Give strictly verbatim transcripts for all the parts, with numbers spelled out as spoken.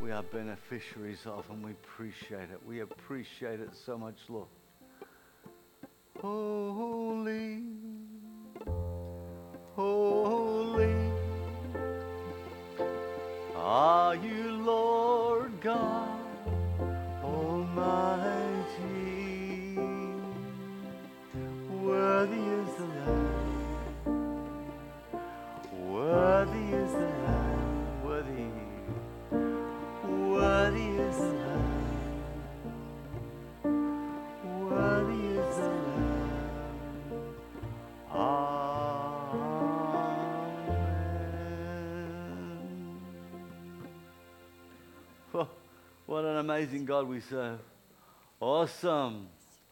we are beneficiaries of, and we appreciate it. We appreciate it so much, Lord. Holy, holy are you, Lord God Almighty. Worthy is the Lamb, worthy is the Lamb, worthy, worthy is the Lamb, worthy is the Lamb. Amen. Oh, what an amazing God we serve. Awesome.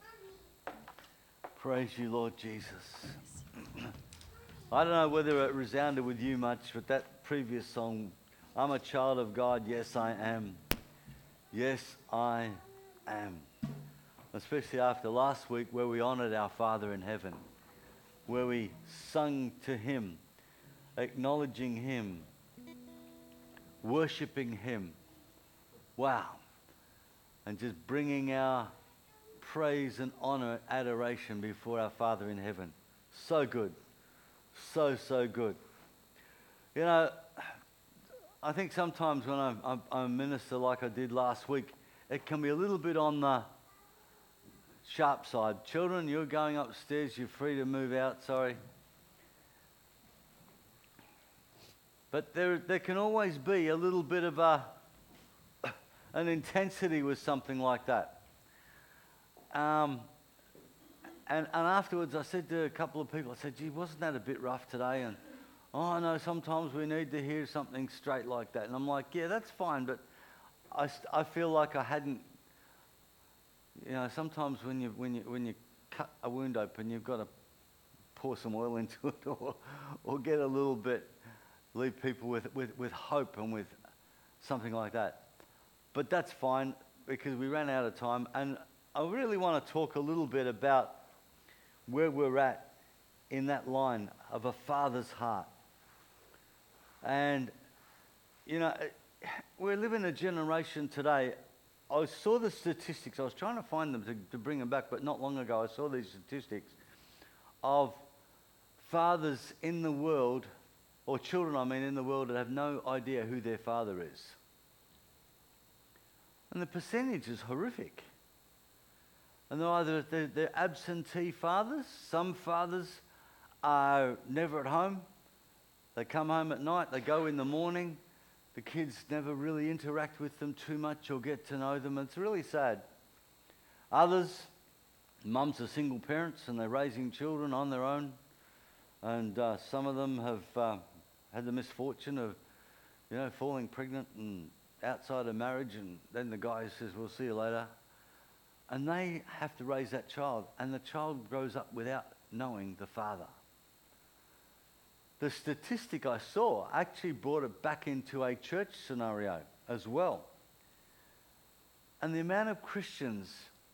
Praise you, Lord Jesus. I don't know whether it resounded with you much, but that previous song, I'm a child of God, yes I am. Yes I am. Especially after last week where we honoured our Father in heaven, where we sung to Him, acknowledging Him, worshipping Him. Wow. And just bringing our praise and honour and adoration before our Father in heaven. So good. So, so good. You know, I think sometimes when I'm, I'm, I'm a minister like I did last week, it can be a little bit on the sharp side. Children, you're going upstairs, you're free to move out, sorry. But there, there can always be a little bit of a, an intensity with something like that. Um, and, and afterwards I said to a couple of people, I said, gee, wasn't that a bit rough today? And, oh, no, sometimes we need to hear something straight like that. And I'm like, yeah, that's fine, but I, st- I feel like I hadn't, you know, sometimes when you, when you, when you cut a wound open, you've got to pour some oil into it or, or get a little bit, leave people with, with, with hope and with something like that. But that's fine because we ran out of time. And I really want to talk a little bit about where we're at in that line of a father's heart. And, you know, we live in a generation today. I saw the statistics. I was trying to find them to, to bring them back, but not long ago I saw these statistics of fathers in the world, or children, I mean, in the world that have no idea who their father is. And the percentage is horrific. And they're either they're, they're absentee fathers. Some fathers are never at home. They come home at night, they go in the morning. The kids never really interact with them too much or get to know them. It's really sad. Others, mums are single parents and they're raising children on their own. And uh, some of them have uh, had the misfortune of, you know, falling pregnant and outside of marriage, and then the guy says, we'll see you later. And they have to raise that child, and the child grows up without knowing the father. The statistic I saw actually brought it back into a church scenario as well. And the amount of Christians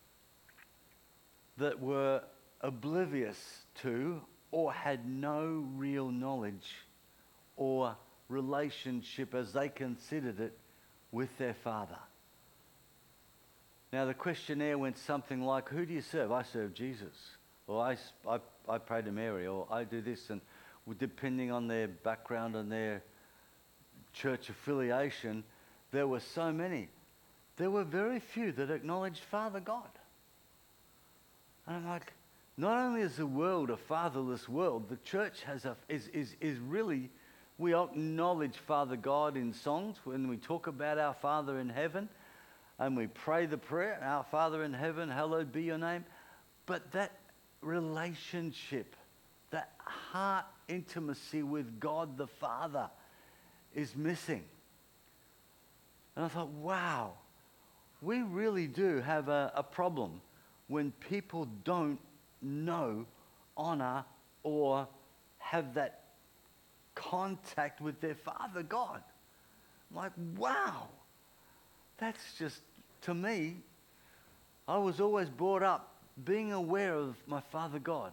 that were oblivious to or had no real knowledge or relationship as they considered it with their father. Now the questionnaire went something like, who do you serve? I serve Jesus. Or I, I, I pray to Mary. Or I do this. And depending on their background and their church affiliation, there were so many. There were very few that acknowledged Father God. And I'm like, not only is the world a fatherless world, the church has a, is, is, is really, we acknowledge Father God in songs when we talk about our Father in heaven, and we pray the prayer, our Father in heaven, hallowed be your name. But that relationship, that heart intimacy with God the Father is missing. And I thought, wow, we really do have a, a problem when people don't know, honor, or have that contact with their Father God. I'm like, wow. That's just, to me, I was always brought up being aware of my Father God.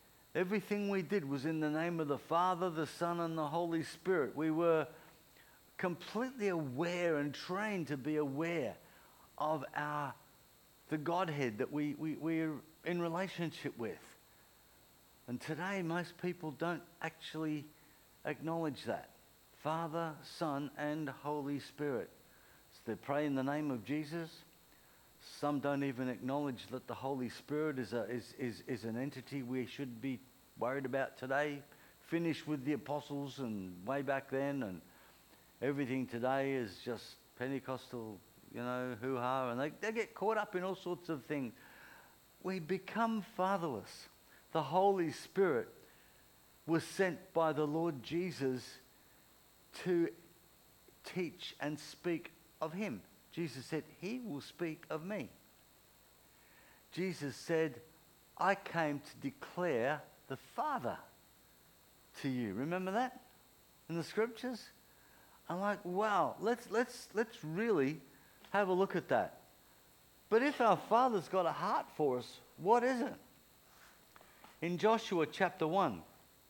Everything we did was in the name of the Father, the Son, and the Holy Spirit. We were completely aware and trained to be aware of our the Godhead that we, we, we're in relationship with. And today most people don't actually acknowledge that. Father, Son, and Holy Spirit. So they pray in the name of Jesus. Some don't even acknowledge that the Holy Spirit is, a, is, is, is an entity we should be worried about today. Finished with the apostles and way back then, and everything today is just Pentecostal, you know, hoo-ha, and they, they get caught up in all sorts of things. We become fatherless. The Holy Spirit was sent by the Lord Jesus to teach and speak of him. Jesus said, he will speak of me. Jesus said, I came to declare the Father to you. Remember that in the scriptures? I'm like, wow, let's let's let's really have a look at that. But if our Father's got a heart for us, what is it? In Joshua chapter one,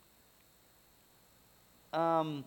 um,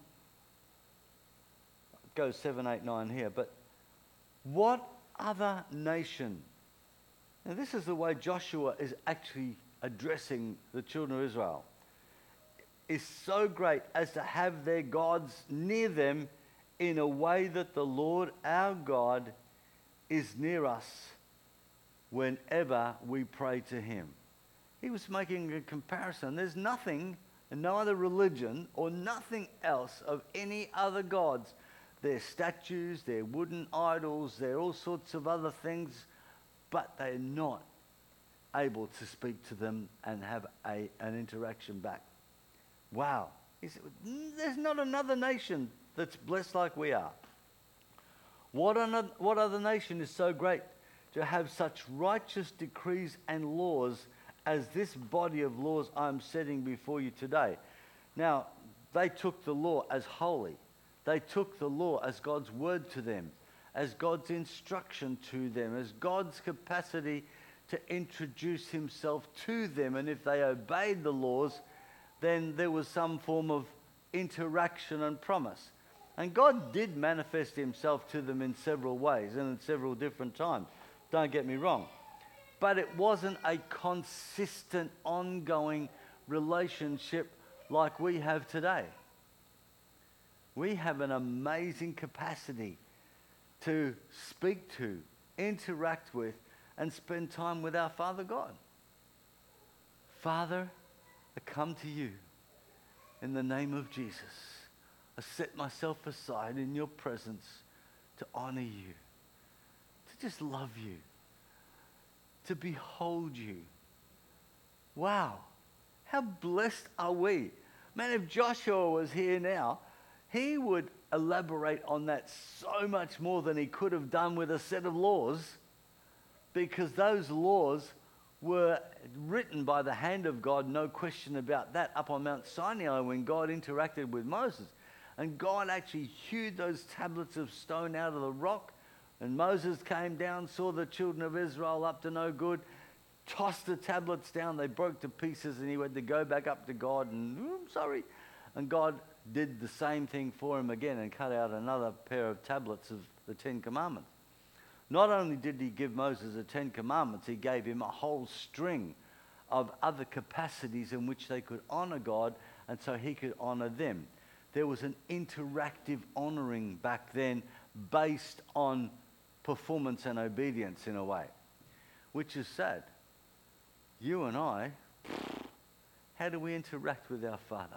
it goes seven, eight, nine here, but what other nation? Now this is the way Joshua is actually addressing the children of Israel. Is so great as to have their gods near them in a way that the Lord our God is near us whenever we pray to him. He was making a comparison. There's nothing, no other religion or nothing else of any other gods. They're statues, they're wooden idols, they're all sorts of other things, but they're not able to speak to them and have a, an interaction back. Wow. There's not another nation that's blessed like we are. What, another, what other nation is so great to have such righteous decrees and laws as this body of laws I'm setting before you today? Now, they took the law as holy. They took the law as God's word to them, as God's instruction to them, as God's capacity to introduce himself to them. And if they obeyed the laws, then there was some form of interaction and promise. And God did manifest himself to them in several ways and in several different times. Don't get me wrong. But it wasn't a consistent, ongoing relationship like we have today. We have an amazing capacity to speak to, interact with, and spend time with our Father God. Father, I come to you in the name of Jesus. I set myself aside in your presence to honor you, to just love you, to behold you. Wow, how blessed are we? Man, if Joshua was here now, he would elaborate on that so much more than he could have done with a set of laws, because those laws were written by the hand of God, no question about that, up on Mount Sinai when God interacted with Moses. And God actually hewed those tablets of stone out of the rock, and Moses came down, saw the children of Israel up to no good, tossed the tablets down, they broke to pieces, and he had to go back up to God and, oh, I'm sorry. And God did the same thing for him again and cut out another pair of tablets of the Ten Commandments. Not only did he give Moses the Ten Commandments, he gave him a whole string of other capacities in which they could honor God, and so he could honor them. There was an interactive honoring back then based on performance and obedience in a way, which is sad. You and I, how do we interact with our Father?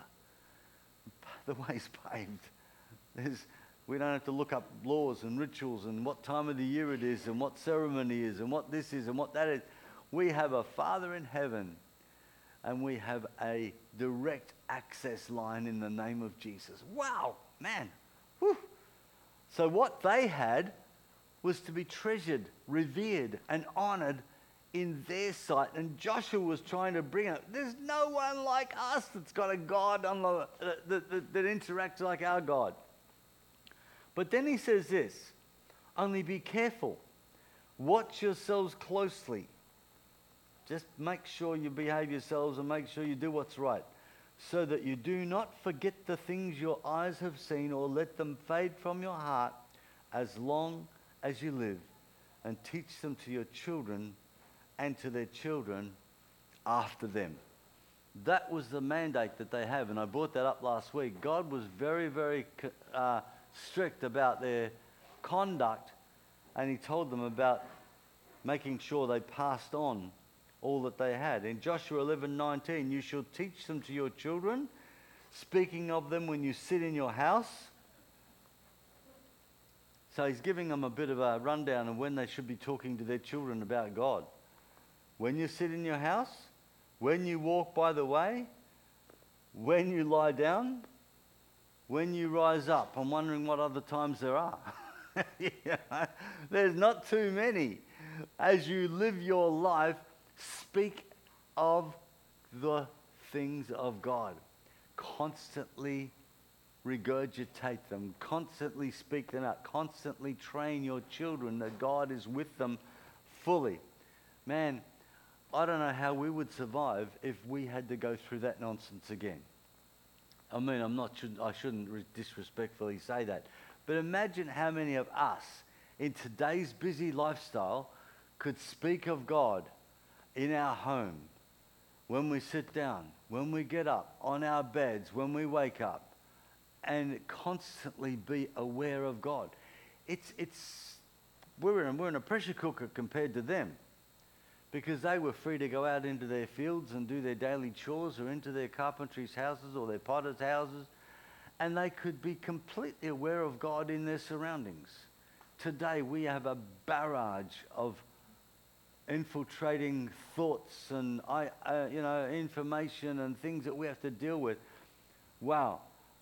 The way's paved. There's, we don't have to look up laws and rituals and what time of the year it is and what ceremony is and what this is and what that is. We have a Father in heaven, and we have a direct access line in the name of Jesus. Wow, man. Whew. So what they had was to be treasured, revered, and honored in their sight. And Joshua was trying to bring it. There's no one like us that's got a God on the, uh, that, that, that interacts like our God. But then he says this, only be careful. Watch yourselves closely. Just make sure you behave yourselves and make sure you do what's right. so that you do not forget the things your eyes have seen or let them fade from your heart as long as you live, and teach them to your children and to their children after them. That was the mandate that they have, and I brought that up last week. God was very, very uh, strict about their conduct, and he told them about making sure they passed on all that they had. In Joshua eleven nineteen, you shall teach them to your children, speaking of them when you sit in your house. So he's giving them a bit of a rundown of when they should be talking to their children about God. When you sit in your house, when you walk by the way, when you lie down, when you rise up. I'm wondering what other times there are. Yeah, there's not too many. As you live your life, speak of the things of God. Constantly regurgitate them. Constantly speak them out. Constantly train your children that God is with them fully. Man, I don't know how we would survive if we had to go through that nonsense again. I mean, I'm not. Should, I shouldn't disrespectfully say that. But imagine how many of us in today's busy lifestyle could speak of God in our home, when we sit down, when we get up, on our beds, when we wake up, and constantly be aware of God. It's, it's, we're in, we're in a pressure cooker compared to them, because they were free to go out into their fields and do their daily chores, or into their carpentry's houses or their potter's houses, and they could be completely aware of God in their surroundings. Today we have a barrage of infiltrating thoughts and I, uh, you know, information and things that we have to deal with. Wow.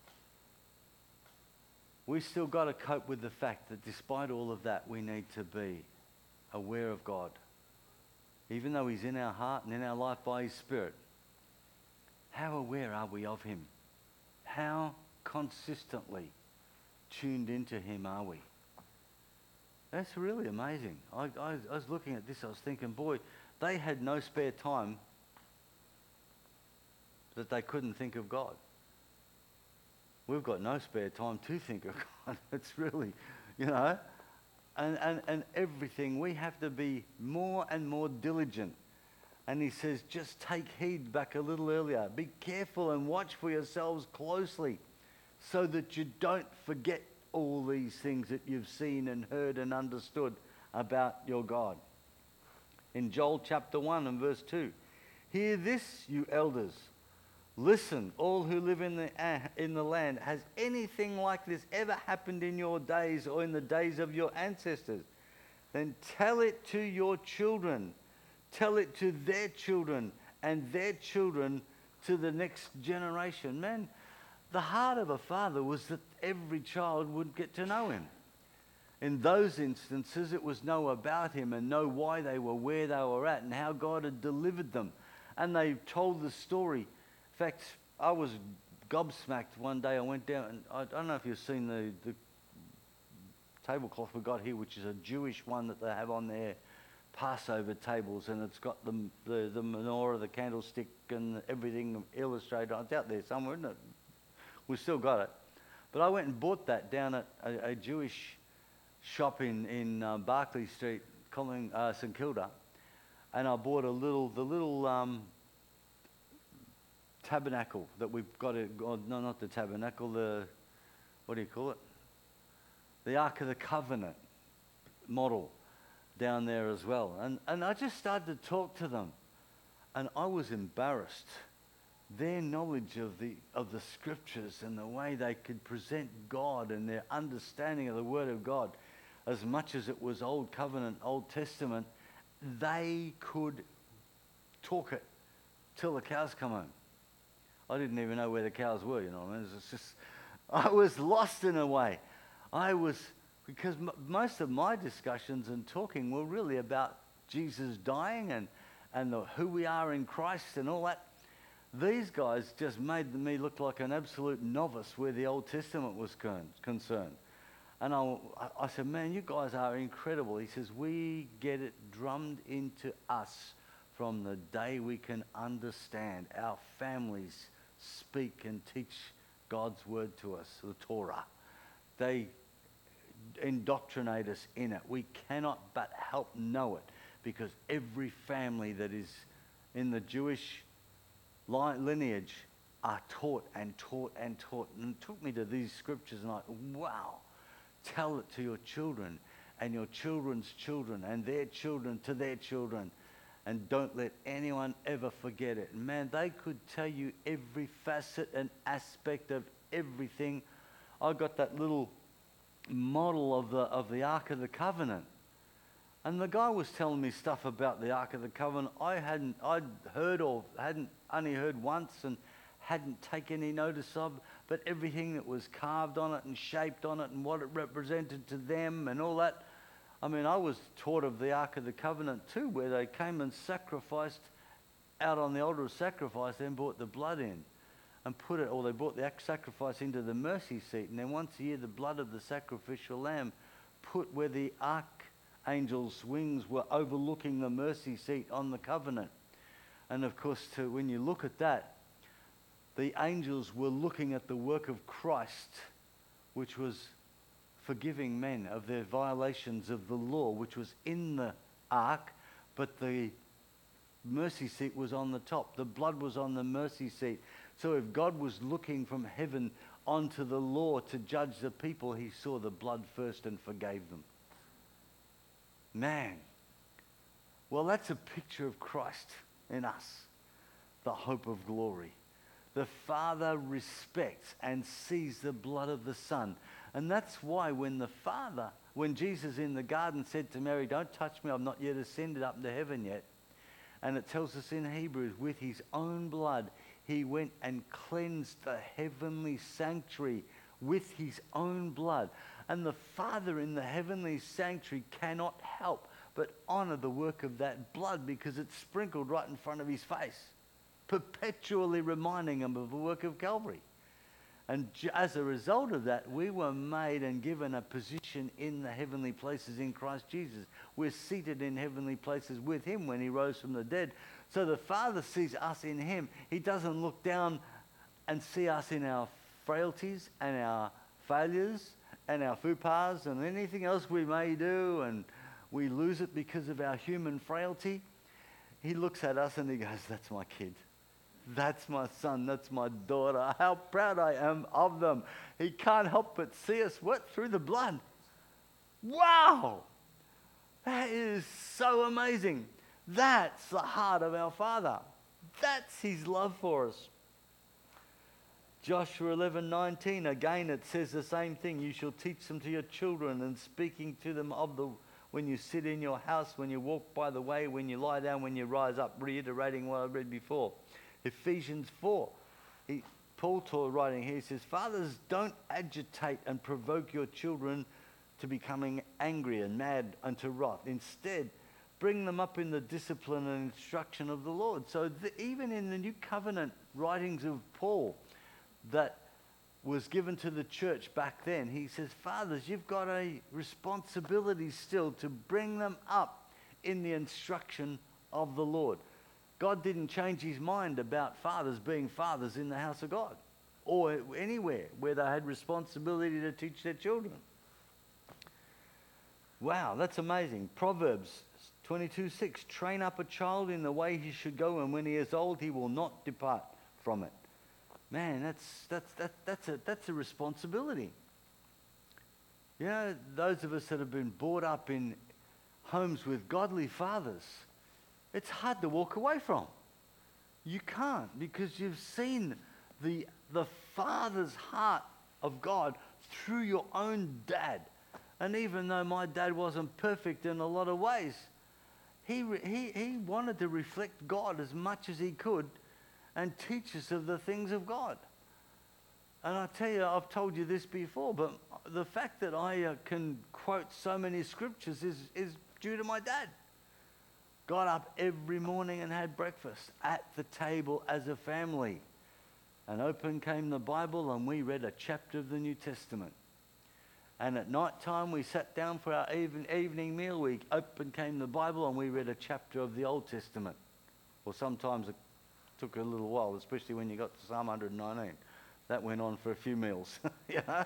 We still got to cope with the fact that despite all of that, we need to be aware of God. Even though he's in our heart and in our life by his Spirit, how aware are we of him? How consistently tuned into him are we? That's really amazing. I, I, I was looking at this, I was thinking, boy, they had no spare time that they couldn't think of God. We've got no spare time to think of God. It's really, you know, and, and, and everything. We have to be more and more diligent. And he says, just take heed back a little earlier. Be careful and watch for yourselves closely so that you don't forget all these things that you've seen and heard and understood about your God. In Joel chapter one and verse two, hear this, you elders. Listen, all who live in the, uh, in the land. Has anything like this ever happened in your days or in the days of your ancestors? Then tell it to your children. Tell it to their children and their children to the next generation. Man, the heart of a father was that every child would get to know him. In those instances, it was know about him and know why they were where they were at and how God had delivered them. And they told the story. In fact, I was gobsmacked one day. I went down, and I don't know if you've seen the, the tablecloth we got here, which is a Jewish one that they have on their Passover tables, and it's got the, the, the menorah, the candlestick, and everything illustrated. It's out there somewhere, isn't it? We've still got it. But I went and bought that down at a, a Jewish shop in, in uh, Barclay Street, Colling, uh, St Kilda. And I bought a little, the little um, tabernacle that we've got, it, oh, no, not the tabernacle, the, what do you call it? The Ark of the Covenant model down there as well. And, and I just started to talk to them. And I was embarrassed. Their knowledge of the of the scriptures and the way they could present God and their understanding of the Word of God, as much as it was Old Covenant, Old Testament, they could talk it till the cows come home. I didn't even know where the cows were, you know what I mean? It was just, I was lost in a way. I was, because m- most of my discussions and talking were really about Jesus dying and, and the, who we are in Christ and all that. These guys just made me look like an absolute novice where the Old Testament was con- concerned. And I, I said, man, you guys are incredible. He says, we get it drummed into us from the day we can understand. Our families speak and teach God's word to us, the Torah. They indoctrinate us in it. We cannot but help know it, because every family that is in the Jewish lineage are taught and taught and taught. And it took me to these scriptures and I, wow, tell it to your children and your children's children and their children to their children. And don't let anyone ever forget it. Man, they could tell you every facet and aspect of everything. I got that little model of the of the Ark of the Covenant. And the guy was telling me stuff about the Ark of the Covenant I hadn't, I'd heard or hadn't only heard once and hadn't taken any notice of, but everything that was carved on it and shaped on it and what it represented to them and all that. I mean, I was taught of the Ark of the Covenant too, where they came and sacrificed out on the altar of sacrifice, then brought the blood in and put it, or they brought the sacrifice into the mercy seat, and then once a year the blood of the sacrificial lamb put where the archangel's wings were overlooking the mercy seat on the covenant. And of course, to, when you look at that, the angels were looking at the work of Christ, which was forgiving men of their violations of the law, which was in the ark, but the mercy seat was on the top. The blood was on the mercy seat. So if God was looking from heaven onto the law to judge the people, he saw the blood first and forgave them. Man. Well, that's a picture of Christ in us, the hope of glory. The Father respects and sees the blood of the Son. And that's why when the Father, when Jesus in the garden said to Mary, don't touch me, I've not yet ascended up into heaven yet. And it tells us in Hebrews, with his own blood, he went and cleansed the heavenly sanctuary with his own blood. And the Father in the heavenly sanctuary cannot help but honor the work of that blood, because it's sprinkled right in front of his face, perpetually reminding him of the work of Calvary. And as a result of that, we were made and given a position in the heavenly places in Christ Jesus. We're seated in heavenly places with him when he rose from the dead. So the Father sees us in him. He doesn't look down and see us in our frailties and our failures and our faux pas and anything else we may do, and we lose it because of our human frailty. He looks at us and he goes, that's my kid. That's my son, that's my daughter. How proud I am of them. He can't help but see us, what? Through the blood. Wow! That is so amazing. That's the heart of our Father. That's his love for us. Joshua eleven nineteen, again it says the same thing. You shall teach them to your children, and speaking to them of the when you sit in your house, when you walk by the way, when you lie down, when you rise up, reiterating what I read before. Ephesians four, he, Paul taught writing here, he says, fathers, don't agitate and provoke your children to becoming angry and mad unto wrath. Instead, bring them up in the discipline and instruction of the Lord. So the, even in the New Covenant writings of Paul that was given to the church back then, he says, fathers, you've got a responsibility still to bring them up in the instruction of the Lord. God didn't change his mind about fathers being fathers in the house of God or anywhere where they had responsibility to teach their children. Wow, that's amazing. Proverbs twenty-two six, train up a child in the way he should go, and when he is old, he will not depart from it. Man, that's that's that, that's a that's a responsibility. You know, those of us that have been brought up in homes with godly fathers, it's hard to walk away from. You can't, because you've seen the the Father's heart of God through your own dad. And even though my dad wasn't perfect in a lot of ways, he he he wanted to reflect God as much as he could and teach us of the things of God. And I tell you, I've told you this before, but the fact that I uh, can quote so many scriptures is, is due to my dad. Got up every morning and had breakfast at the table as a family. And open came the Bible and we read a chapter of the New Testament. And at night time we sat down for our even, evening meal. We open came the Bible and we read a chapter of the Old Testament. Or sometimes a took a little while, especially when you got to Psalm one nineteen. That went on for a few meals, you know.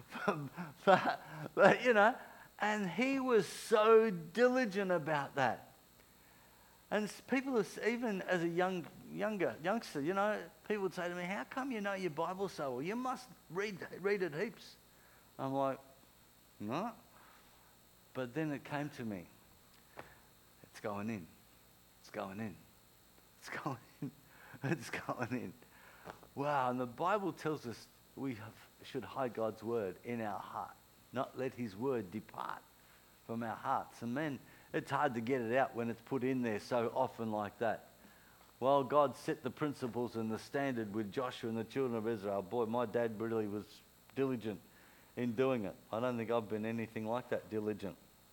but, but, you know, and he was so diligent about that. And people, even as a young, younger youngster, you know, people would say to me, "How come you know your Bible so well? You must read read it heaps." I'm like, "No." But then it came to me. It's going in. It's going in. It's going in. It's going in. Wow, and the Bible tells us we have, should hide God's word in our heart, not let his word depart from our hearts. And man, it's hard to get it out when it's put in there so often like that. Well, God set the principles and the standard with Joshua and the children of Israel. Boy, my dad really was diligent in doing it. I don't think I've been anything like that diligent.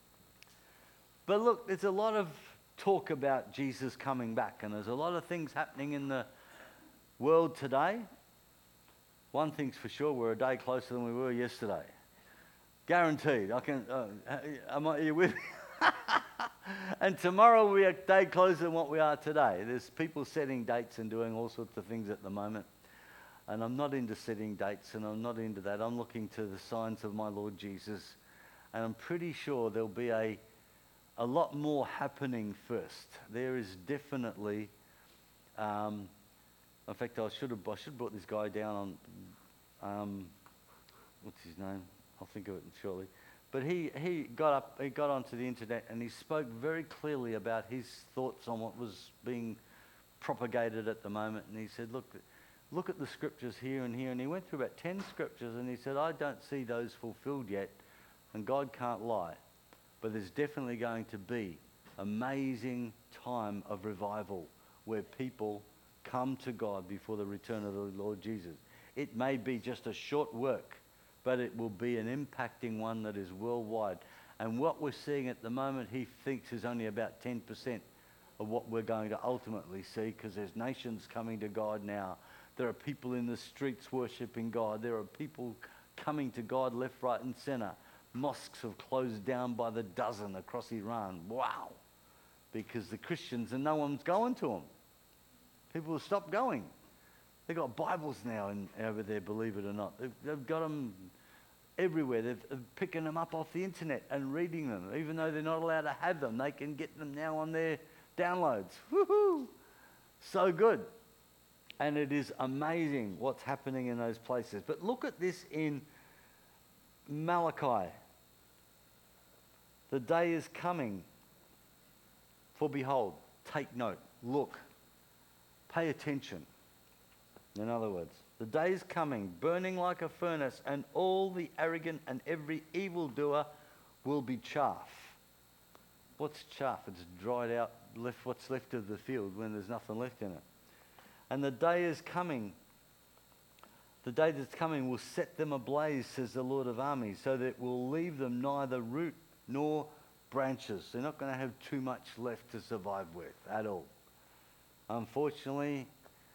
But look, there's a lot of talk about Jesus coming back, and there's a lot of things happening in the world today. One thing's for sure, we're a day closer than we were yesterday. Guaranteed. I can. Uh, am I, are you with me? And tomorrow we're a day closer than what we are today. There's people setting dates and doing all sorts of things at the moment. And I'm not into setting dates, and I'm not into that. I'm looking to the signs of my Lord Jesus. And I'm pretty sure there'll be a, a lot more happening first. There is definitely... Um, In fact, I should have I should have brought this guy down on, um, what's his name? I'll think of it shortly. But he, he got up, he got onto the internet and he spoke very clearly about his thoughts on what was being propagated at the moment. And he said, look, look at the scriptures here and here. And he went through about ten scriptures and he said, I don't see those fulfilled yet. And God can't lie. But there's definitely going to be amazing time of revival where people come to God before the return of the Lord Jesus. It may be just a short work, but it will be an impacting one that is worldwide. And what we're seeing at the moment, he thinks is only about ten percent of what we're going to ultimately see, because there's nations coming to God now. There are people in the streets worshipping God. There are people coming to God left, right and center. Mosques have closed down by the dozen across Iran. Wow. Because the Christians, and no one's going to them. People have stopped going. They've got Bibles now in, over there, believe it or not. They've, they've got them everywhere. They're, they're picking them up off the internet and reading them. Even though they're not allowed to have them, they can get them now on their downloads. Woohoo! So good. And it is amazing what's happening in those places. But look at this in Malachi. The day is coming. For behold, take note, look. Pay attention. In other words, the day is coming, burning like a furnace, and all the arrogant and every evildoer will be chaff. What's chaff? It's dried out, left what's left of the field when there's nothing left in it. And the day is coming. The day that's coming will set them ablaze, says the Lord of armies, so that it will leave them neither root nor branches. They're not going to have too much left to survive with at all. Unfortunately,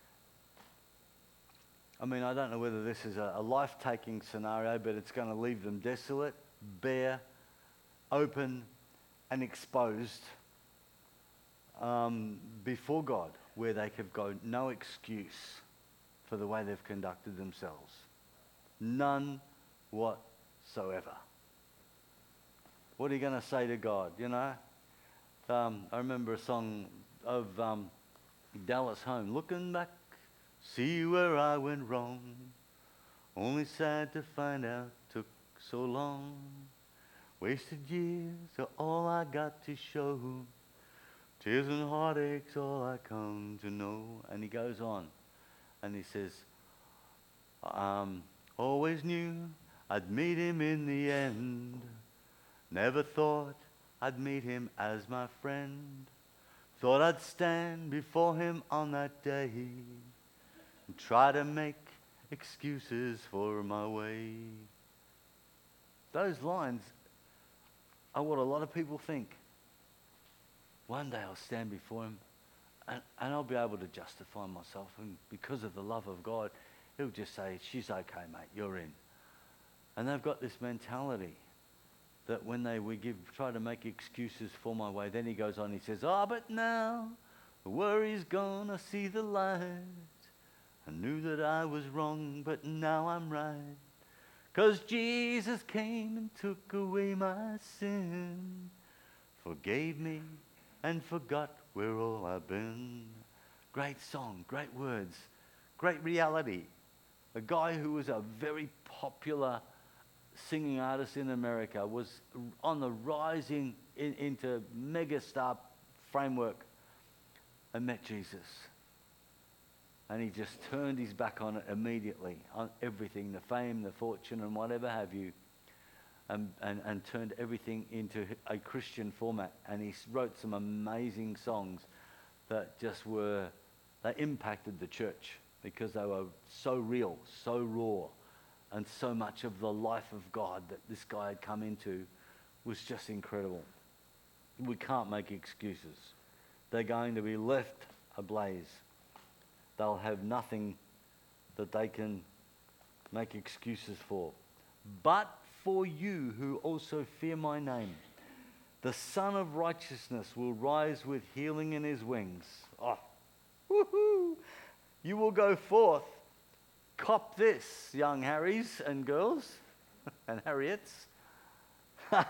I mean, I don't know whether this is a, a life-taking scenario, but it's going to leave them desolate, bare, open, and exposed um, before God, where they have got no excuse for the way they've conducted themselves. None whatsoever. What are you going to say to God, you know? Um, I remember a song of... Um, Dallas Home, looking back, see where I went wrong. Only sad to find out took so long. Wasted years are all I got to show. Tears and heartaches all I come to know. And he goes on and he says, um, always knew I'd meet him in the end. Never thought I'd meet him as my friend. Thought I'd stand before him on that day and try to make excuses for my way. Those lines are what a lot of people think. One day I'll stand before him and, and I'll be able to justify myself, and because of the love of God, he'll just say, she's okay, mate, you're in. And they've got this mentality that when they we give try to make excuses for my way, then he goes on, he says, oh, but now The worry's gone, I see the light. I knew that I was wrong, but now I'm right. 'Cause Jesus came and took away my sin, forgave me and forgot where all I've been. Great song, great words, great reality. A guy who was a very popular singing artist in America was on the rising in, into megastar framework and met Jesus. And he just turned his back on it immediately, on everything, the fame, the fortune, and whatever have you, and, and, and turned everything into a Christian format. And he wrote some amazing songs that just were, they impacted the church because they were so real, so raw, and so much of the life of God that this guy had come into was just incredible. We can't make excuses. They're going to be left ablaze. They'll have nothing that they can make excuses for. But for you who also fear my name, the Son of Righteousness will rise with healing in his wings. Oh, woohoo! You will go forth. Cop this, young Harrys and girls and Harriets. I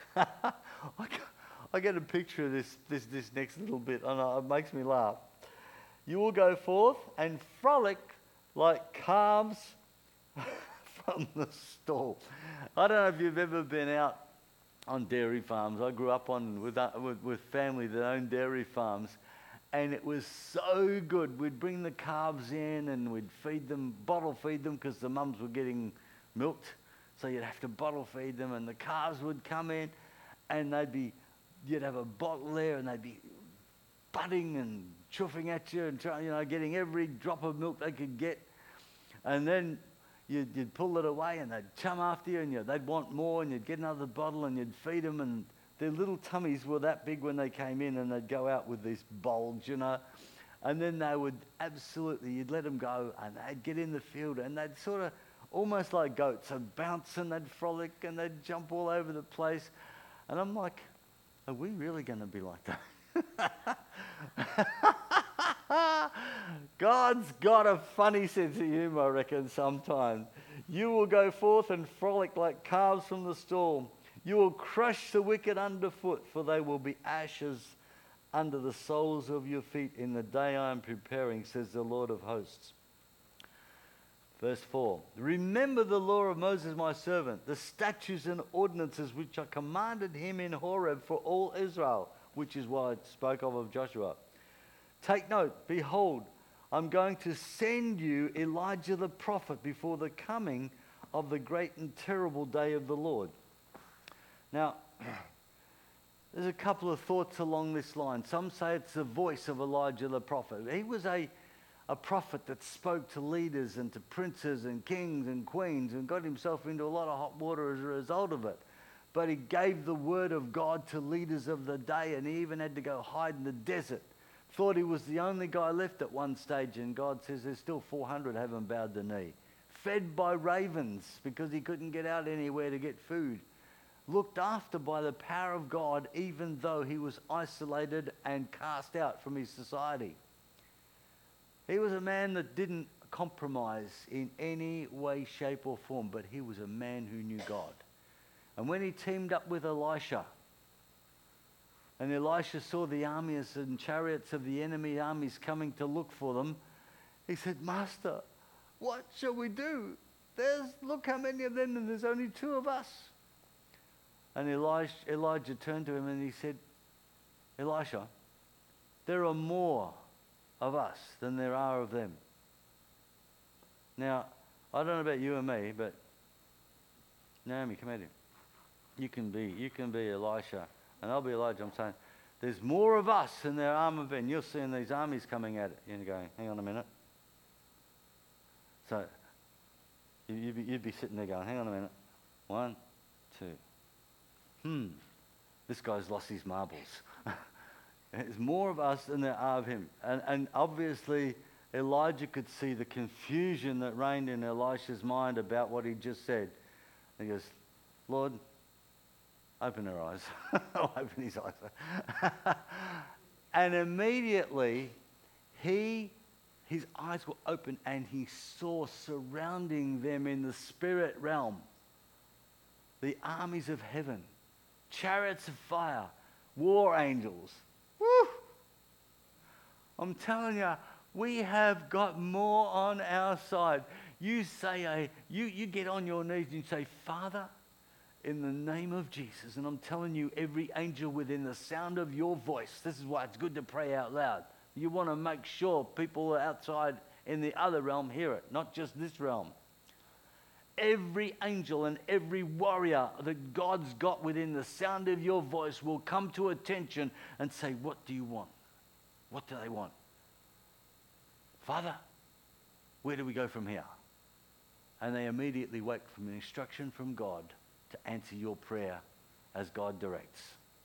get a picture of this, this, this next little bit, and it makes me laugh. You will go forth and frolic like calves from the stall. I don't know if you've ever been out on dairy farms. I grew up on with, uh, with, with family that owned dairy farms, and it was so good. We'd bring the calves in and we'd feed them, bottle feed them, because the mums were getting milked, so you'd have to bottle feed them, and the calves would come in, and they'd be, you'd have a bottle there, and they'd be butting and chuffing at you and trying, you know, getting every drop of milk they could get. And then you'd, you'd pull it away and they'd chum after you, and you, they'd want more, and you'd get another bottle and you'd feed them, and their little tummies were that big when they came in, and they'd go out with this bulge, you know. And then they would absolutely, you'd let them go, and they'd get in the field, and they'd sort of, almost like goats, they'd bounce and they'd frolic and they'd jump all over the place. And I'm like, are we really going to be like that? God's got a funny sense of humour, I reckon, sometimes. You will go forth and frolic like calves from the stall. You will crush the wicked underfoot, for they will be ashes under the soles of your feet in the day I am preparing, says the Lord of hosts. Verse four, remember the law of Moses my servant, the statutes and ordinances which I commanded him in Horeb for all Israel, which is what I spoke of of Joshua. Take note, behold, I'm going to send you Elijah the prophet before the coming of the great and terrible day of the Lord. Now, there's a couple of thoughts along this line. Some say it's the voice of Elijah the prophet. He was a, a prophet that spoke to leaders and to princes and kings and queens and got himself into a lot of hot water as a result of it. But he gave the word of God to leaders of the day, and he even had to go hide in the desert. Thought he was the only guy left at one stage, and God says there's still four hundred haven't bowed the knee. Fed by ravens because he couldn't get out anywhere to get food. Looked after by the power of God, even though he was isolated and cast out from his society. He was a man that didn't compromise in any way, shape or form, but he was a man who knew God. And when he teamed up with Elisha, and Elisha saw the armies and chariots of the enemy armies coming to look for them, he said, Master, what shall we do? There's, look how many of them, and there's only two of us. And Elijah, Elijah turned to him and he said, Elisha, there are more of us than there are of them. Now, I don't know about you and me, but Naomi, come here. You can be, you can be Elisha, and I'll be Elijah. I'm saying, there's more of us than there are of them. You're seeing these armies coming at it. You're going, hang on a minute. So, you'd be, you'd be sitting there going, hang on a minute. One, two. Hmm, this guy's lost his marbles. There's more of us than there are of him. And, and obviously, Elijah could see the confusion that reigned in Elisha's mind about what he just said. He goes, Lord, open her eyes. Open his eyes. And immediately he, his eyes were open and he saw surrounding them in the spirit realm the armies of heaven, chariots of fire, war angels. Woo! I'm telling you, we have got more on our side. You say, a, you, you get on your knees and you say, Father, in the name of Jesus. And I'm telling you, every angel within the sound of your voice, this is why it's good to pray out loud. You want to make sure people outside in the other realm hear it, not just this realm. Every angel and every warrior that God's got within the sound of your voice will come to attention and say, what do you want? What do they want? Father, where do we go from here? And they immediately wait for an instruction from God to answer your prayer as God directs.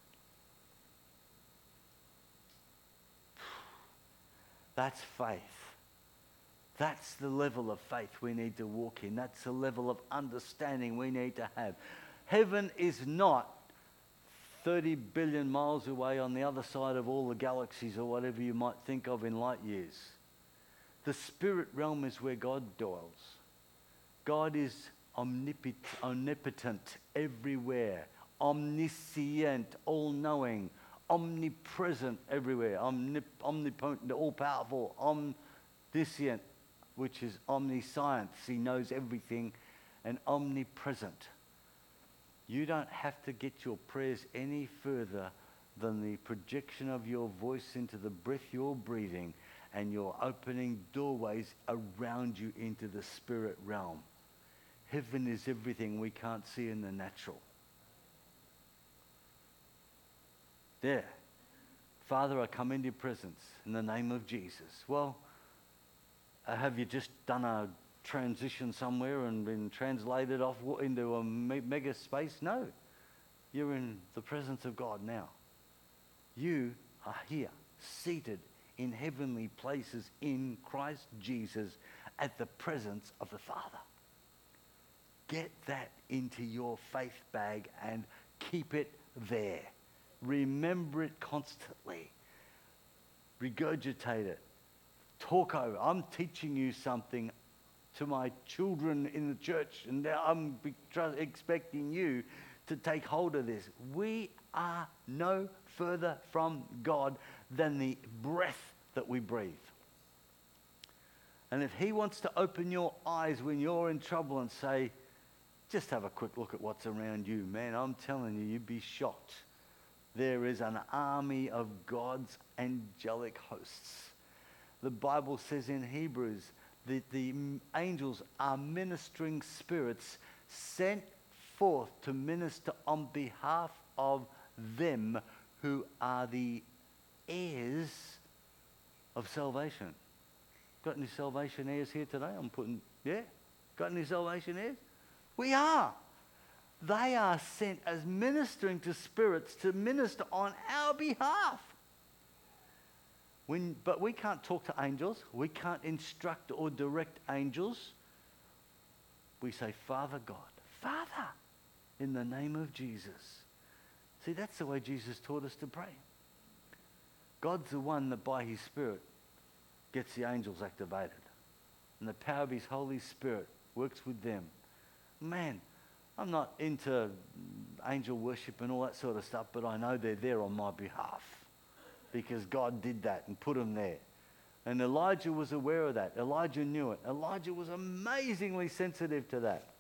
That's faith. That's the level of faith we need to walk in. That's the level of understanding we need to have. Heaven is not thirty billion miles away on the other side of all the galaxies or whatever you might think of in light years. The spirit realm is where God dwells. God is omnipot- omnipotent everywhere, omniscient, all-knowing, omnipresent everywhere, omnip- omnipotent, all-powerful, omniscient, which is omniscience. He knows everything, and omnipresent. You don't have to get your prayers any further than the projection of your voice into the breath you're breathing, and you're opening doorways around you into the spirit realm. Heaven is everything we can't see in the natural. There. Father, I come into your presence in the name of Jesus. Well, uh, have you just done a transition somewhere and been translated off into a me- mega space? No. You're in the presence of God now. You are here, seated in heavenly places in Christ Jesus at the presence of the Father. Get that into your faith bag and keep it there. Remember it constantly. Regurgitate it. Talk over. I'm teaching you something to my children in the church, and now I'm expecting you to take hold of this. We are no further from God than the breath that we breathe. And if he wants to open your eyes when you're in trouble and say, just have a quick look at what's around you, man, I'm telling you, you'd be shocked. There is an army of God's angelic hosts. The Bible says in Hebrews that the angels are ministering spirits sent forth to minister on behalf of them who are the heirs of salvation. Got any salvation heirs here today? I'm putting, yeah? Got any salvation heirs? We are. They are sent as ministering to spirits to minister on our behalf. When, but we can't talk to angels. We can't instruct or direct angels. We say, Father God, Father, in the name of Jesus. See, that's the way Jesus taught us to pray. God's the one that by his Spirit gets the angels activated. And the power of his Holy Spirit works with them. Man, I'm not into angel worship and all that sort of stuff, but I know they're there on my behalf because God did that and put them there. And Elijah was aware of that. Elijah knew it. Elijah was amazingly sensitive to that.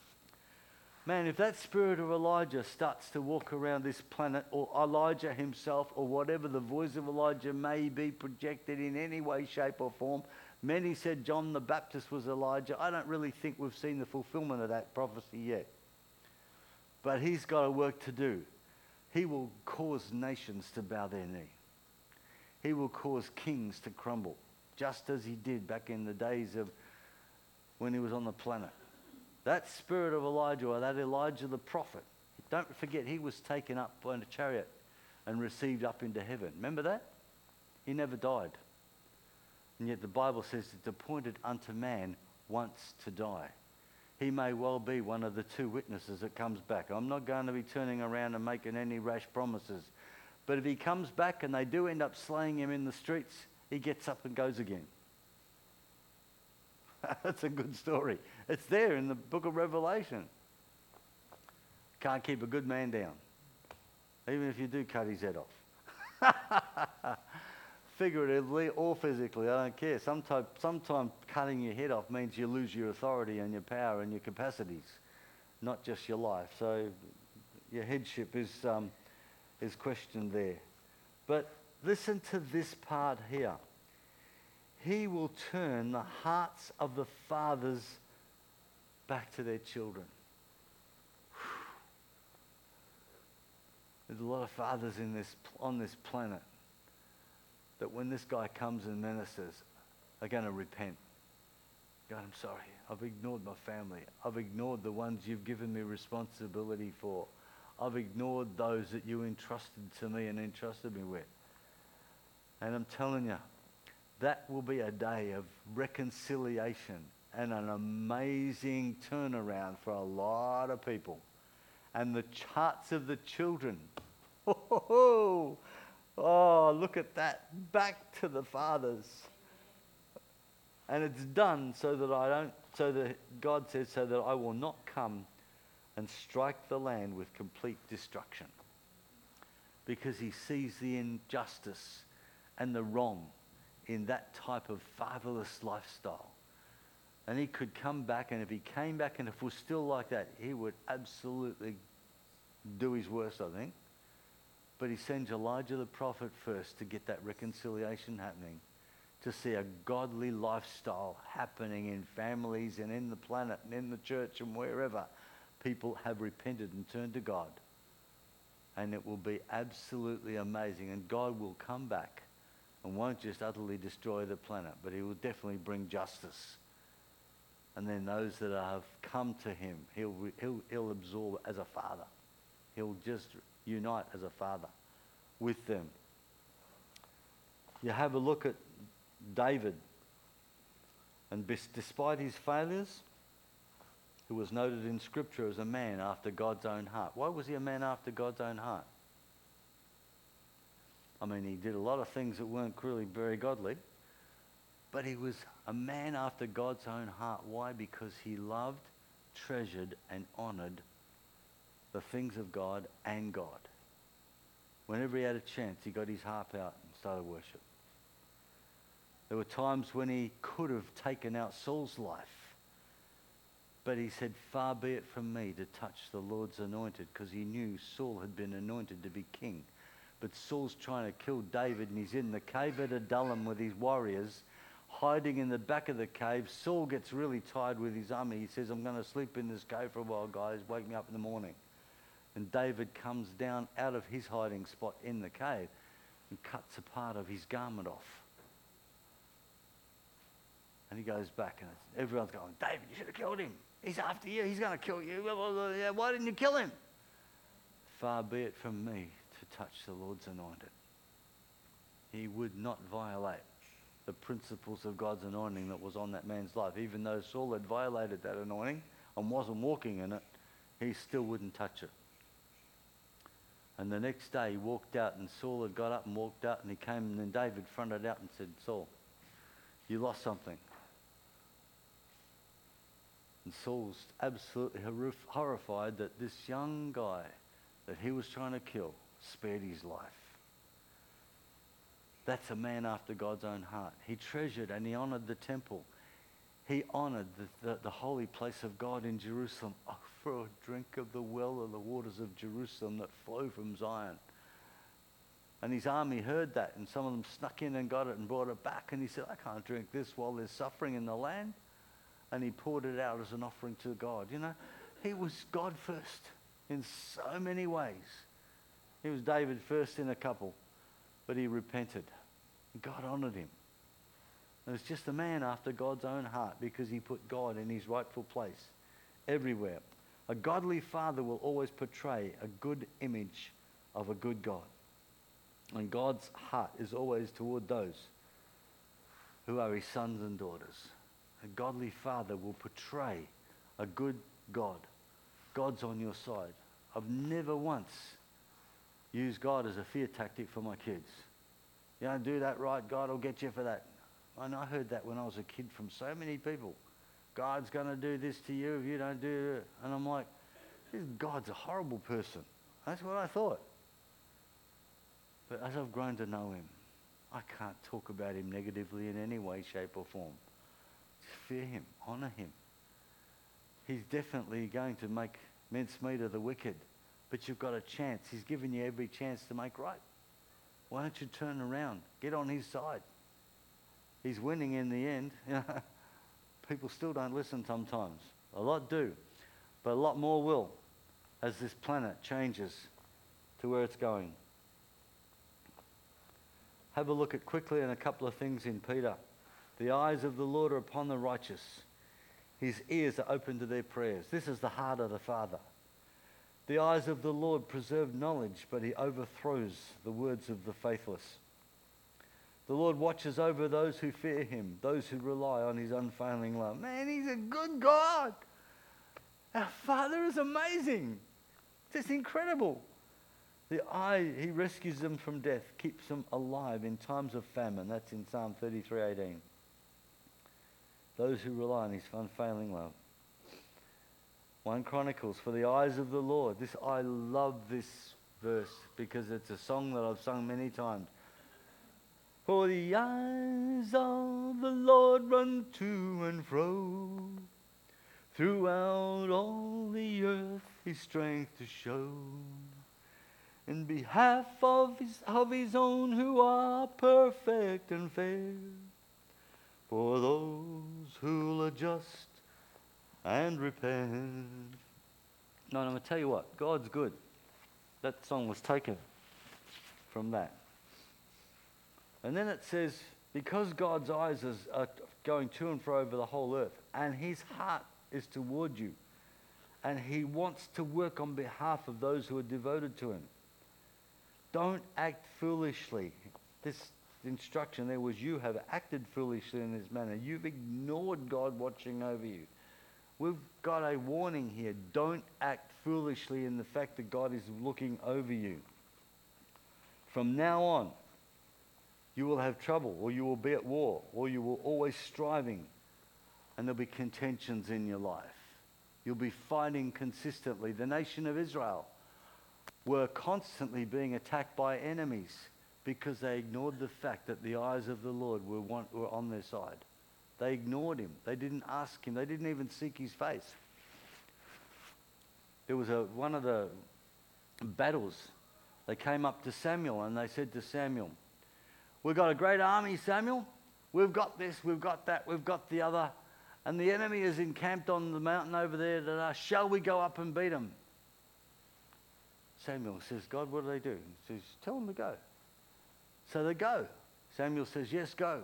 Man, if that spirit of Elijah starts to walk around this planet, or Elijah himself, or whatever the voice of Elijah may be projected in any way, shape or form, many said John the Baptist was Elijah. I don't really think we've seen the fulfillment of that prophecy yet. But he's got a work to do. He will cause nations to bow their knee. He will cause kings to crumble, just as he did back in the days of when he was on the planet. That spirit of Elijah, or that Elijah the prophet, don't forget he was taken up by a chariot and received up into heaven. Remember that? He never died. And yet the Bible says it's appointed unto man once to die. He may well be one of the two witnesses that comes back. I'm not going to be turning around and making any rash promises. But if he comes back and they do end up slaying him in the streets, he gets up and goes again. That's a good story. It's there in the book of Revelation. Can't keep a good man down, even if you do cut his head off. Figuratively or physically, I don't care. Sometimes, sometimes cutting your head off means you lose your authority and your power and your capacities, not just your life. So your headship is um, is questioned there. But listen to this part here. He will turn the hearts of the fathers back to their children. There's a lot of fathers in this on this planet that when this guy comes and ministers are going to repent. God, I'm sorry. I've ignored my family. I've ignored the ones you've given me responsibility for. I've ignored those that you entrusted to me and entrusted me with. And I'm telling you, that will be a day of reconciliation and an amazing turnaround for a lot of people. And the hearts of the children. Oh, oh, look at that. Back to the fathers. And it's done so that I don't, so that God says, so that I will not come and strike the land with complete destruction. Because he sees the injustice and the wrong in that type of fatherless lifestyle. And he could come back, and if he came back and if it was still like that, he would absolutely do his worst, I think. But he sends Elijah the prophet first to get that reconciliation happening, to see a godly lifestyle happening in families and in the planet and in the church and wherever people have repented and turned to God. And it will be absolutely amazing. And God will come back and won't just utterly destroy the planet, but he will definitely bring justice. And then those that have come to him, he'll, he'll, he'll absorb as a father. He'll just unite as a father with them. You have a look at David. And despite his failures, he was noted in Scripture as a man after God's own heart. Why was he a man after God's own heart? I mean, he did a lot of things that weren't really very godly. But he was a man after God's own heart. Why? Because he loved, treasured, and honoured the things of God and God. Whenever he had a chance, he got his harp out and started worship. There were times when he could have taken out Saul's life. But he said, far be it from me to touch the Lord's anointed, because he knew Saul had been anointed to be king. But Saul's trying to kill David, and he's in the cave at Adullam with his warriors, hiding in the back of the cave. Saul gets really tired with his army. He says, I'm going to sleep in this cave for a while, guys. Wake me up in the morning. And David comes down out of his hiding spot in the cave and cuts a part of his garment off. And he goes back, and everyone's going, David, you should have killed him. He's after you. He's going to kill you. Why didn't you kill him? Far be it from me to touch the Lord's anointed. He would not violate the principles of God's anointing that was on that man's life. Even though Saul had violated that anointing and wasn't walking in it, he still wouldn't touch it. And the next day he walked out, and Saul had got up and walked out, and he came, and then David fronted out and said, Saul, you lost something. And Saul's absolutely horrified that this young guy that he was trying to kill spared his life. That's a man after God's own heart. He treasured and he honoured the temple. He honoured the, the, the holy place of God in Jerusalem. Oh, for a drink of the well of the waters of Jerusalem that flow from Zion. And his army heard that, and some of them snuck in and got it and brought it back. And he said, I can't drink this while there's suffering in the land. And he poured it out as an offering to God. You know, he was God first in so many ways. He was David first in a couple, but he repented. God honoured him. It was just a man after God's own heart, because he put God in his rightful place everywhere. A godly father will always portray a good image of a good God. And God's heart is always toward those who are his sons and daughters. A godly father will portray a good God. God's on your side. I've never once use God as a fear tactic for my kids. You don't do that right, God will get you for that. And I heard that when I was a kid from so many people. God's going to do this to you if you don't do it. And I'm like, this God's a horrible person. That's what I thought. But as I've grown to know him, I can't talk about him negatively in any way, shape or form. Just fear him, honour him. He's definitely going to make mincemeat of the wicked. But you've got a chance. He's given you every chance to make right. Why don't you turn around? Get on his side. He's winning in the end. People still don't listen sometimes. A lot do. But a lot more will as this planet changes to where it's going. Have a look at quickly at a couple of things in Peter. The eyes of the Lord are upon the righteous. His ears are open to their prayers. This is the heart of the Father. The eyes of the Lord preserve knowledge, but he overthrows the words of the faithless. The Lord watches over those who fear him, those who rely on his unfailing love. Man, he's a good God. Our Father is amazing. It's incredible. The eye, he rescues them from death, keeps them alive in times of famine. That's in Psalm thirty-three eighteen. Those who rely on his unfailing love. First Chronicles, for the eyes of the Lord. This, I love this verse because it's a song that I've sung many times. For the eyes of the Lord run to and fro, throughout all the earth his strength to show, in behalf of his, of his own who are perfect and fair, for those who'll adjust and repent. No, I'm going to tell you what, God's good. That song was taken from that. And then it says, because God's eyes is, are going to and fro over the whole earth, and his heart is toward you, and he wants to work on behalf of those who are devoted to him. Don't act foolishly. This instruction there was, you have acted foolishly in this manner. You've ignored God watching over you. We've got a warning here. Don't act foolishly in the fact that God is looking over you. From now on, you will have trouble, or you will be at war, or you will always striving, and there'll be contentions in your life. You'll be fighting consistently. The nation of Israel were constantly being attacked by enemies because they ignored the fact that the eyes of the Lord were, one, were on their side. They ignored him. They didn't ask him. They didn't even seek his face. There was a, one of the battles. They came up to Samuel and they said to Samuel, we've got a great army, Samuel. We've got this, we've got that, we've got the other. And the enemy is encamped on the mountain over there. Da-da. Shall we go up and beat them? Samuel says, God, what do they do? He says, tell them to go. So they go. Samuel says, yes, go.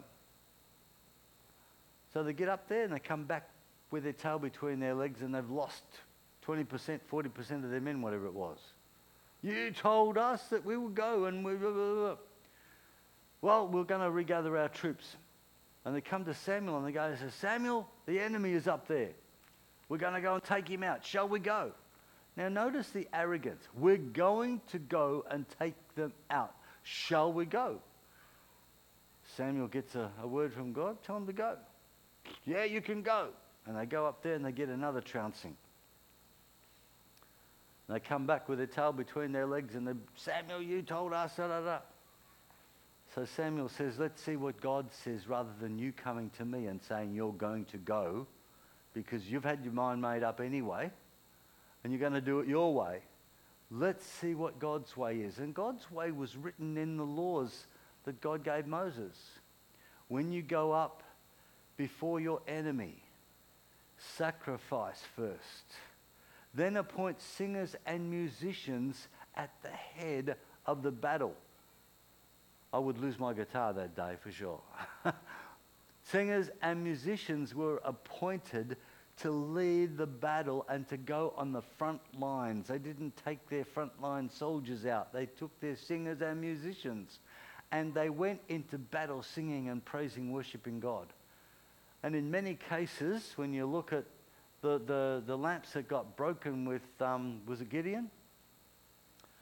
So they get up there and they come back with their tail between their legs and they've lost twenty percent, forty percent of their men, whatever it was. You told us that we would go and we... Blah, blah, blah. Well, we're going to regather our troops. And they come to Samuel and they go, Samuel, the enemy is up there. We're going to go and take him out. Shall we go? Now notice the arrogance. We're going to go and take them out. Shall we go? Samuel gets a, a word from God. Tell him to go. Yeah, you can go. And they go up there and they get another trouncing. And they come back with their tail between their legs and they, Samuel, you told us, da, da, da. So Samuel says, let's see what God says rather than you coming to me and saying you're going to go because you've had your mind made up anyway and you're going to do it your way. Let's see what God's way is. And God's way was written in the laws that God gave Moses. When you go up before your enemy, sacrifice first. Then appoint singers and musicians at the head of the battle. I would lose my guitar that day for sure. Singers and musicians were appointed to lead the battle and to go on the front lines. They didn't take their frontline soldiers out. They took their singers and musicians and they went into battle singing and praising, worshiping God. And in many cases, when you look at the, the, the lamps that got broken with, um, was it Gideon?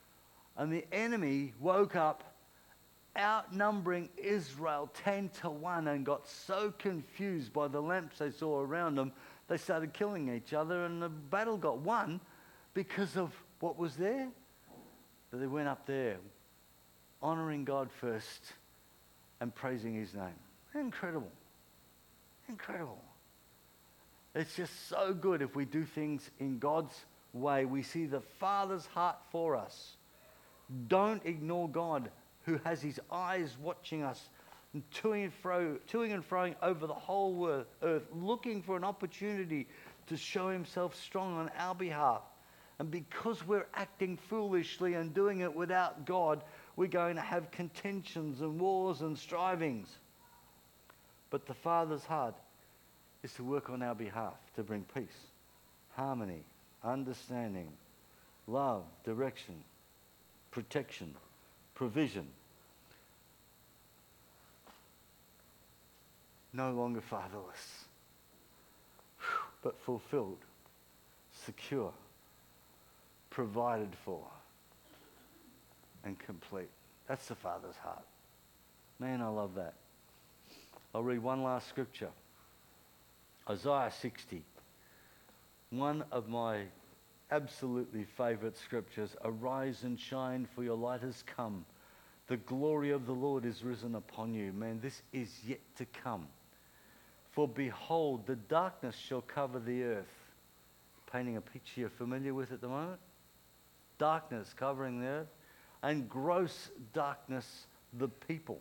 And the enemy woke up outnumbering Israel ten to one and got so confused by the lamps they saw around them, they started killing each other, and the battle got won because of what was there. But they went up there honouring God first and praising his name. Incredible. Incredible. It's just so good if we do things in God's way. We see the Father's heart for us. Don't ignore God, who has his eyes watching us, and toing and fro, toing and froing over the whole earth, looking for an opportunity to show himself strong on our behalf. And because we're acting foolishly and doing it without God, we're going to have contentions and wars and strivings. But the Father's heart is to work on our behalf, to bring peace, harmony, understanding, love, direction, protection, provision. No longer fatherless, but fulfilled, secure, provided for, and complete. That's the Father's heart. Man, I love that. I'll read one last scripture. Isaiah sixty. One of my absolutely favourite scriptures. Arise and shine, for your light has come. The glory of the Lord is risen upon you. Man, this is yet to come. For behold, the darkness shall cover the earth. Painting a picture you're familiar with at the moment. Darkness covering the earth, and gross darkness the people.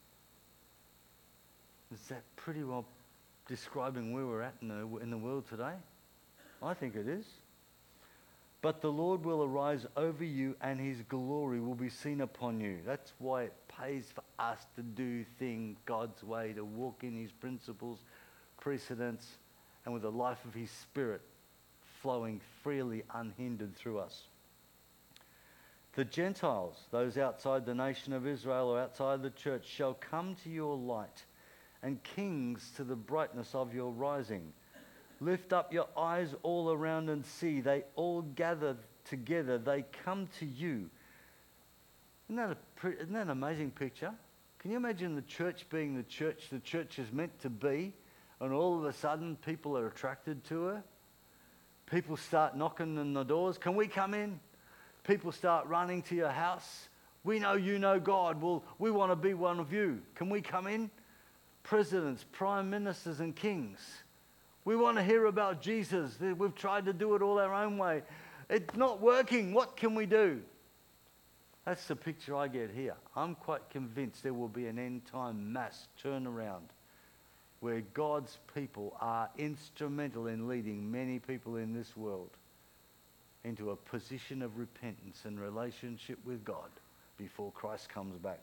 Is that pretty well describing where we're at in the, in the world today? I think it is. But the Lord will arise over you, and his glory will be seen upon you. That's why it pays for us to do things God's way, to walk in his principles, precedents, and with the life of his Spirit flowing freely, unhindered through us. The Gentiles, those outside the nation of Israel or outside the church, shall come to your light, and kings to the brightness of your rising. Lift up your eyes all around and see. They all gather together. They come to you. Isn't that, a pre- isn't that an amazing picture? Can you imagine the church being the church the church is meant to be, and all of a sudden people are attracted to her? People start knocking on the doors. Can we come in? People start running to your house. We know you know God. Well, we want to be one of you. Can we come in? Presidents, prime ministers, and kings. We want to hear about Jesus. We've tried to do it all our own way. It's not working. What can we do? That's the picture I get here. I'm quite convinced there will be an end time mass turnaround where God's people are instrumental in leading many people in this world into a position of repentance and relationship with God before Christ comes back.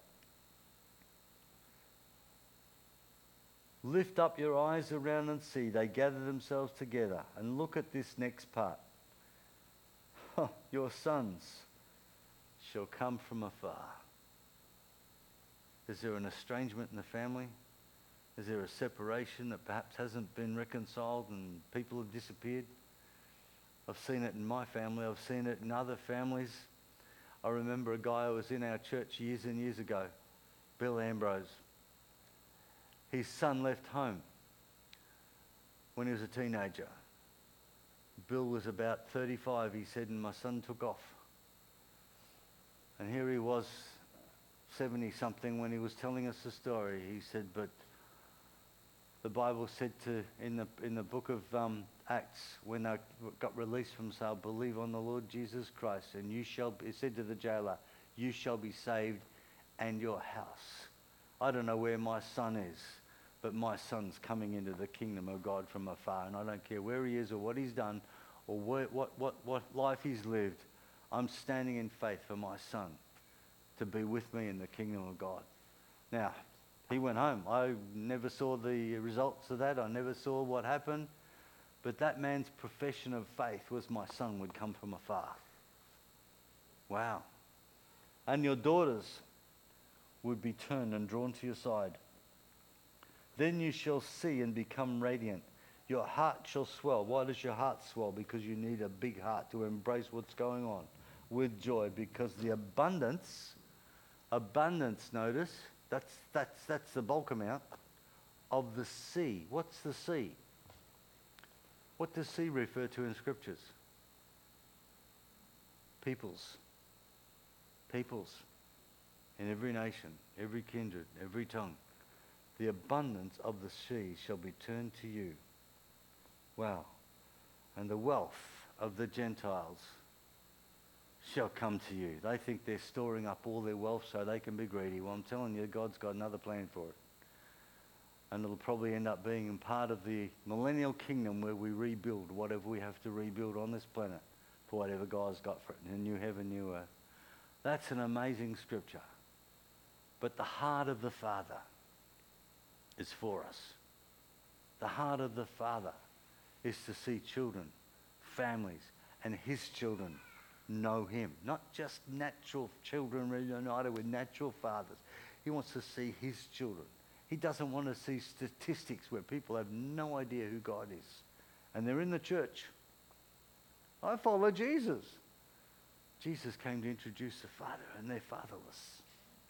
Lift up your eyes around and see. They gather themselves together. And look at this next part. Your sons shall come from afar. Is there an estrangement in the family? Is there a separation that perhaps hasn't been reconciled and people have disappeared? I've seen it in my family. I've seen it in other families. I remember a guy who was in our church years and years ago, Bill Ambrose. His son left home when he was a teenager. Bill was about thirty-five, he said, and my son took off. And here he was, seventy-something, when he was telling us the story. He said, but the Bible said to in the in the book of um, Acts, when they got released from Saul, believe on the Lord Jesus Christ, and you shall be, it said to the jailer, you shall be saved and your house. I don't know where my son is, but my son's coming into the kingdom of God from afar, and I don't care where he is or what he's done or where, what, what, what life he's lived. I'm standing in faith for my son to be with me in the kingdom of God. Now, he went home. I never saw the results of that. I never saw what happened. But that man's profession of faith was my son would come from afar. Wow. And your daughters would be turned and drawn to your side. Then you shall see and become radiant. Your heart shall swell. Why does your heart swell? Because you need a big heart to embrace what's going on. with joy, because the abundance, abundance, notice, that's, that's, that's the bulk amount of the sea. What's the sea? What does sea refer to in scriptures? Peoples. Peoples. In every nation, every kindred, every tongue. The abundance of the sea shall be turned to you. Wow. And the wealth of the Gentiles shall come to you. They think they're storing up all their wealth so they can be greedy. Well, I'm telling you, God's got another plan for it. And it'll probably end up being part of the millennial kingdom where we rebuild whatever we have to rebuild on this planet for whatever God's got for it in a new heaven, new earth. That's an amazing scripture. But the heart of the Father is for us. The heart of the Father is to see children, families, and his children know him. Not just natural children reunited with natural fathers. He wants to see his children. He doesn't want to see statistics where people have no idea who God is. And they're in the church. I follow Jesus. Jesus came to introduce the Father, and they're fatherless.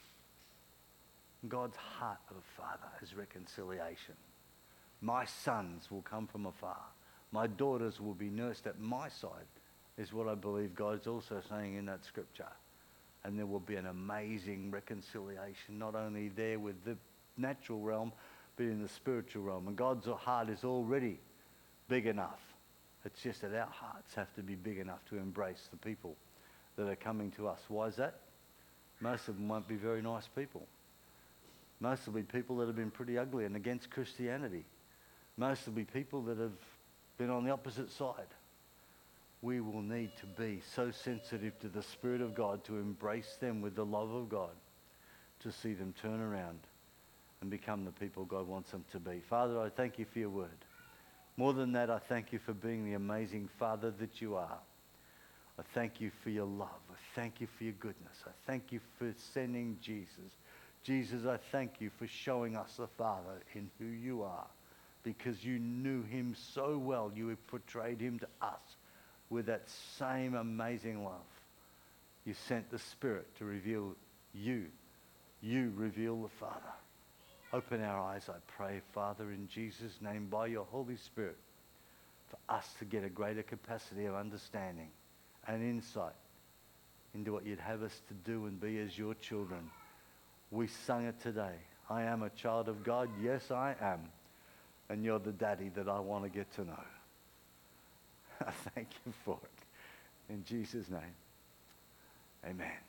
God's heart of a father is reconciliation. My sons will come from afar. My daughters will be nursed at my side, is what I believe God's also saying in that scripture. And there will be an amazing reconciliation, not only there with the natural realm, but in the spiritual realm. And God's heart is already big enough. It's just that our hearts have to be big enough to embrace the people that are coming to us. Why is that? Most of them won't be very nice people. Most will be people that have been pretty ugly and against Christianity. Most will be people that have been on the opposite side. We will need to be so sensitive to the Spirit of God to embrace them with the love of God, to see them turn around and become the people God wants them to be. Father, I thank you for your word. More than that, I thank you for being the amazing Father that you are. I thank you for your love. I thank you for your goodness. I thank you for sending Jesus. Jesus, I thank you for showing us the Father in who you are, because you knew him so well. You have portrayed him to us with that same amazing love. You sent the Spirit to reveal you. You reveal the Father. Open our eyes, I pray, Father, in Jesus' name, by your Holy Spirit, for us to get a greater capacity of understanding and insight into what you'd have us to do and be as your children. We sung it today. I am a child of God. Yes, I am. And you're the daddy that I want to get to know. I thank you for it. In Jesus' name, amen.